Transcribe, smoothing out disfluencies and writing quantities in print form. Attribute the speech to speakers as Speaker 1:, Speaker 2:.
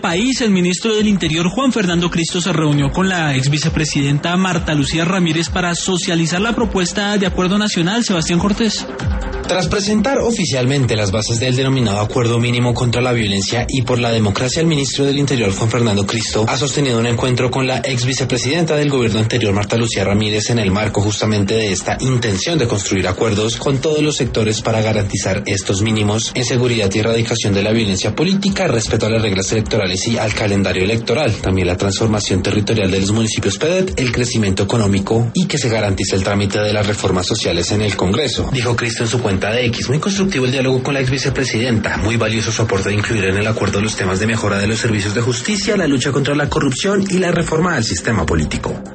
Speaker 1: país, el ministro del Interior Juan Fernando Cristo se reunió con la ex vicepresidenta Marta Lucía Ramírez para socializar la propuesta de acuerdo nacional. Sebastián Cortés.
Speaker 2: Tras presentar oficialmente las bases del denominado Acuerdo Mínimo contra la Violencia y por la Democracia, el ministro del Interior, Juan Fernando Cristo, ha sostenido un encuentro con la ex vicepresidenta del gobierno anterior, Marta Lucía Ramírez, en el marco justamente de esta intención de construir acuerdos con todos los sectores para garantizar estos mínimos en seguridad y erradicación de la violencia política, respeto a las reglas electorales y al calendario electoral, también la transformación territorial de los municipios PEDET, el crecimiento económico y que se garantice el trámite de las reformas sociales en el Congreso. Dijo Cristo en su cuenta de X: muy constructivo el diálogo con la ex vicepresidenta, muy valioso su aporte de incluir en el acuerdo los temas de mejora de los servicios de justicia, la lucha contra la corrupción y la reforma al sistema político.